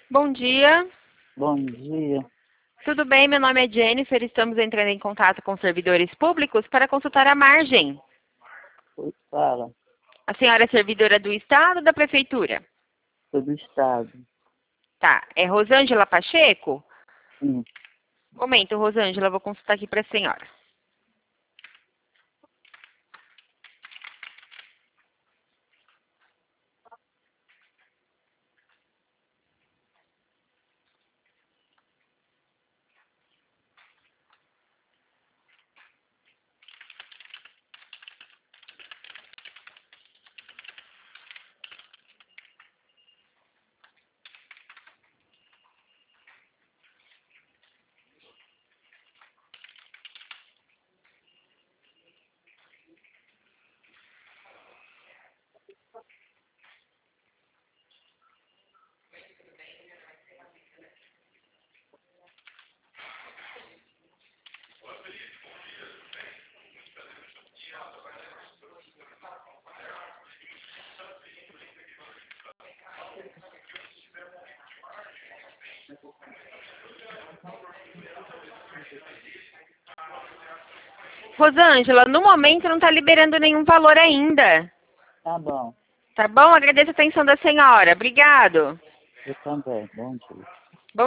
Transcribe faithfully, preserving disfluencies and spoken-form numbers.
Bom dia. Bom dia. Tudo bem? Meu nome é Jennifer. Estamos entrando em contato com servidores públicos para consultar a margem. Oi, fala. A senhora é servidora do Estado ou da Prefeitura? Sou do estado. Tá. É Rosângela Pacheco? Sim. Momento, Rosângela. Vou consultar aqui para a senhora. Rosângela, no momento não está liberando nenhum valor ainda. Tá bom. Tá bom? Agradeço a atenção da senhora. Obrigado. Eu também. Bom dia.